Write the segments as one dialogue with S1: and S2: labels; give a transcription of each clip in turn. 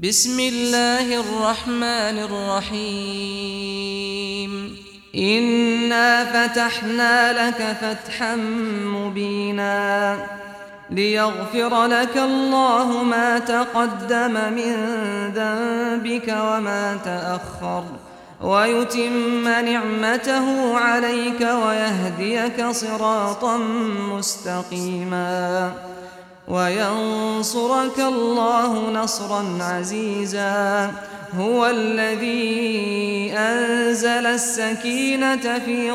S1: بسم الله الرحمن الرحيم إنا فتحنا لك فتحا مبينا ليغفر لك الله ما تقدم من ذنبك وما تأخر ويتم نعمته عليك ويهديك صراطا مستقيما وينصرك الله نصرا عزيزا هو الذي أنزل السكينة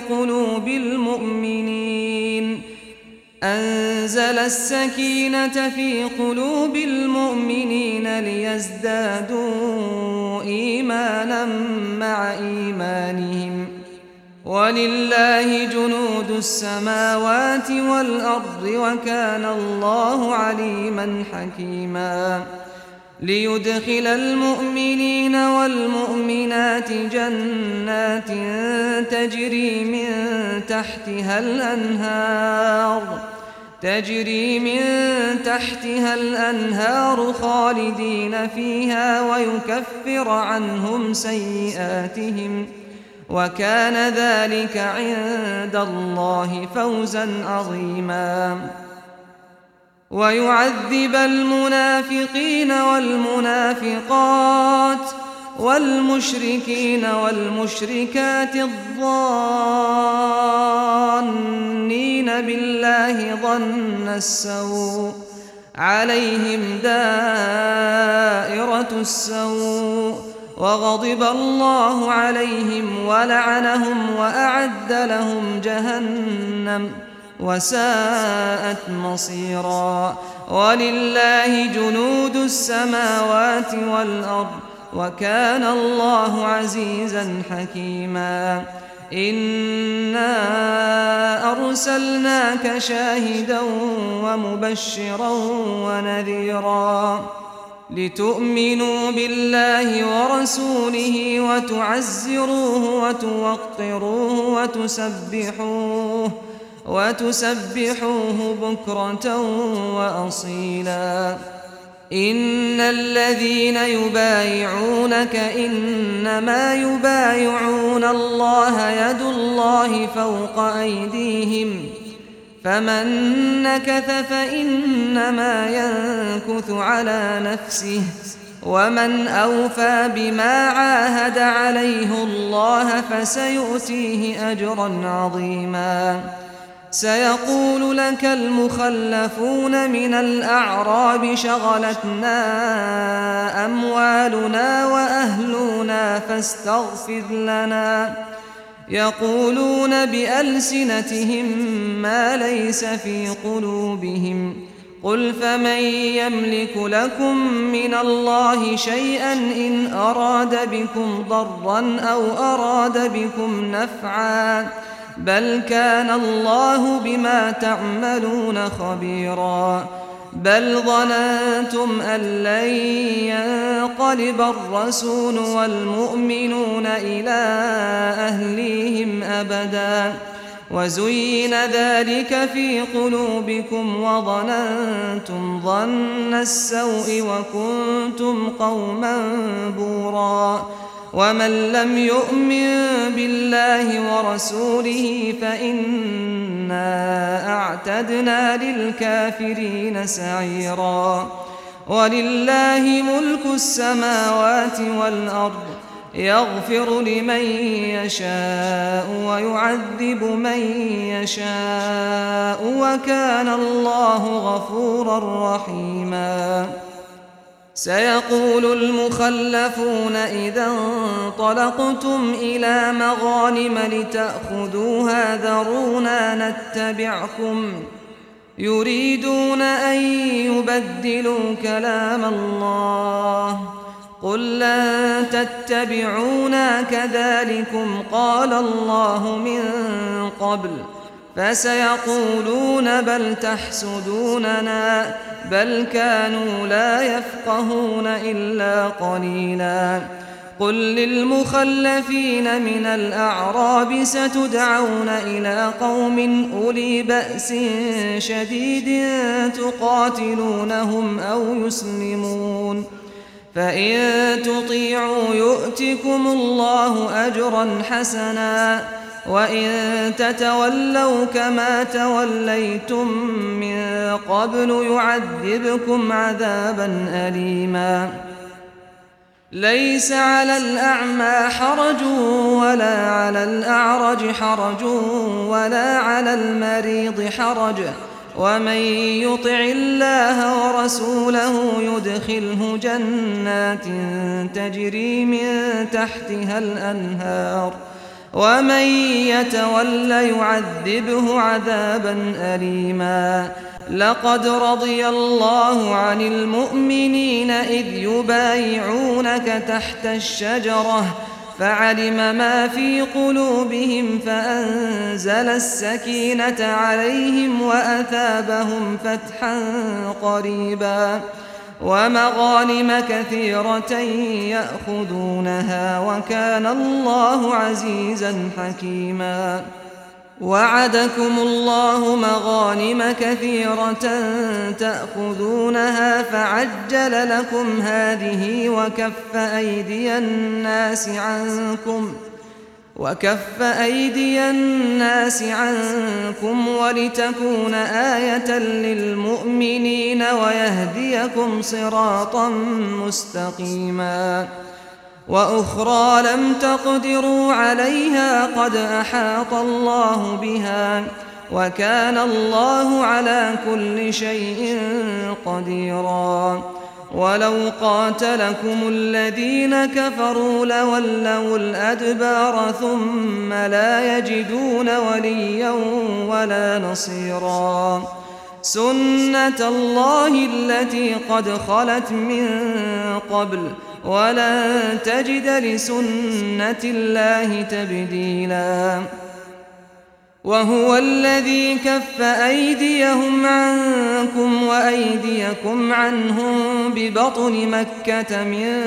S1: في قلوب المؤمنين ليزدادوا إيمانا مع إيمانهم ولله جنود السماوات والأرض وكان الله عليما حكيما ليدخل المؤمنين والمؤمنات جنات تجري من تحتها الأنهار خالدين فيها ويكفر عنهم سيئاتهم وكان ذلك عند الله فوزا عظيما ويعذب المنافقين والمنافقات والمشركين والمشركات الظانين بالله ظن السوء عليهم دائرة السوء وغضب الله عليهم ولعنهم وأعد لهم جهنم وساءت مصيرا ولله جنود السماوات والأرض وكان الله عزيزا حكيما إنا أرسلناك شاهدا ومبشرا ونذيرا لتؤمنوا بالله ورسوله وتعزروه وتوقروه وتسبحوه بكرة وأصيلا إن الذين يبايعونك إنما يبايعون الله يد الله فوق أيديهم فمن نكث فإنما ينكث على نفسه ومن أوفى بما عاهد عليه الله فسيؤتيه أجرا عظيما سيقول لك المخلفون من الأعراب شغلتنا أموالنا وأهلنا فاستغفر لنا يقولون بألسنتهم ما ليس في قلوبهم قل فمن يملك لكم من الله شيئا إن أراد بكم ضرا أو أراد بكم نفعا بل كان الله بما تعملون خبيرا بل ظننتم أن لن ينقلب الرسول والمؤمنون إلى أهليهم أبدا وزين ذلك في قلوبكم وظننتم ظن السوء وكنتم قوما بورا ومن لم يؤمن بالله ورسوله فإنا أعتدنا للكافرين سعيرا ولله ملك السماوات والأرض يغفر لمن يشاء ويعذب من يشاء وكان الله غفورا رحيما سيقول المخلفون إذا انطلقتم إلى مغانم لتأخذوها ذرونا نتبعكم يريدون أن يبدلوا كلام الله قل لن تتبعونا كذلكم قال الله من قبل فسيقولون بل تحسدوننا بل كانوا لا يفقهون إلا قليلا قل للمخلفين من الأعراب ستدعون إلى قوم أولي بأس شديد تقاتلونهم أو يسلمون فإن تطيعوا يؤتكم الله أجرا حسنا وإن تتولوا كما توليتم من قبل يعذبكم عذابا أليما ليس على الأعمى حرج ولا على الأعرج حرج ولا على المريض حرج ومن يطع الله ورسوله يدخله جنات تجري من تحتها الأنهار ومن يتول يعذبه عذابا أليما لقد رضي الله عن المؤمنين إذ يبايعونك تحت الشجرة فعلم ما في قلوبهم فأنزل السكينة عليهم وأثابهم فتحا قريبا ومغانم كثيرة يأخذونها وكان الله عزيزا حكيما وعدكم الله مغانم كثيرة تأخذونها فعجل لكم هذه وكف أيدي الناس عنكم ولتكون آية للمؤمنين ويهديكم صراطا مستقيما وأخرى لم تقدروا عليها قد أحاط الله بها وكان الله على كل شيء قديرا ولو قاتلكم الذين كفروا لولوا الأدبار ثم لا يجدون وليا ولا نصيرا سنة الله التي قد خلت من قبل ولن تجد لسنة الله تبديلا وهو الذي كف أيديهم عنكم وأيديكم عنهم ببطن مكة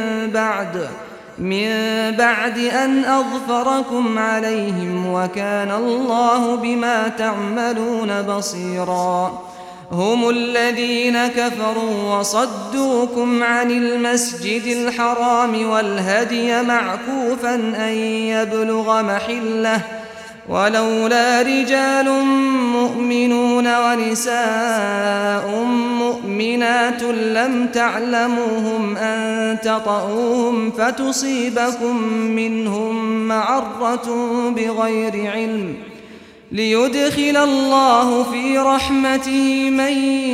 S1: من بعد أن أظفركم عليهم وكان الله بما تعملون بصيرا هم الذين كفروا وصدوكم عن المسجد الحرام والهدي معكوفا أن يبلغ محله ولولا رجال مؤمنون ونساء مؤمنات لم تعلموهم أن تطؤوهم فتصيبكم منهم معرة بغير علم ليدخل الله في رحمته من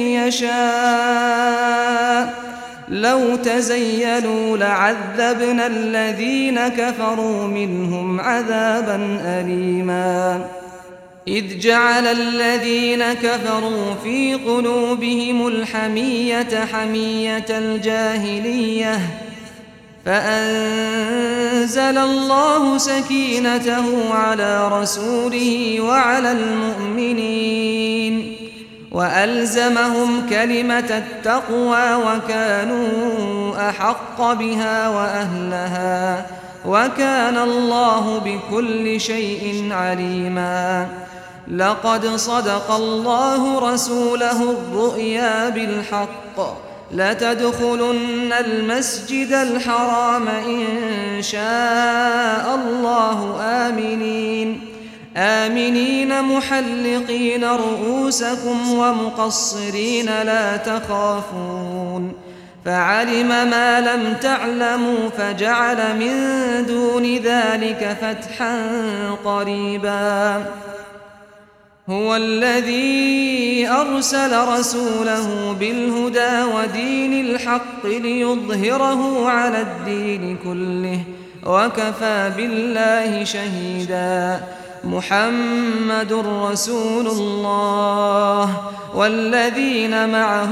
S1: يشاء لو تزيلوا لعذبنا الذين كفروا منهم عذابا أليما إذ جعل الذين كفروا في قلوبهم الحمية حمية الجاهلية فأنزل الله سكينته على رسوله وعلى المؤمنين وألزمهم كلمة التقوى وكانوا أحق بها وأهلها وكان الله بكل شيء عليما لقد صدق الله رسوله الرؤيا بالحق لتدخلن المسجد الحرام إن شاء الله آمنين محلقين رؤوسكم ومقصرين لا تخافون فعلم ما لم تعلموا فجعل من دون ذلك فتحا قريبا هو الذي أرسل رسوله بالهدى ودين الحق ليظهره على الدين كله وكفى بالله شهيدا محمد رسول الله والذين معه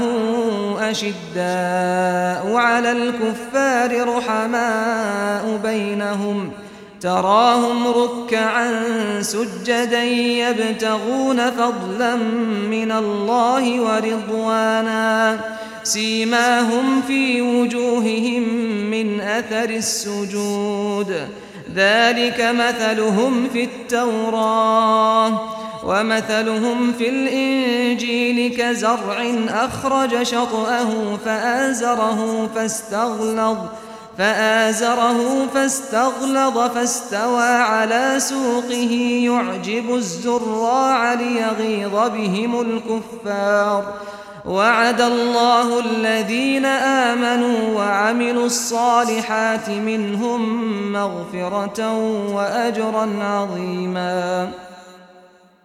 S1: أشداء على الكفار رحماء بينهم تراهم ركعا سجدا يبتغون فضلا من الله ورضوانا سيماهم في وجوههم من أثر السجود ذلك مثلهم في التوراة ومثلهم في الإنجيل كزرع أخرج شطأه فآزره فاستغلظ فاستوى على سوقه يعجب الزراع ليغيظ بهم الكفار. وعد الله الذين آمنوا وعملوا الصالحات منهم مغفرة وأجرا عظيما.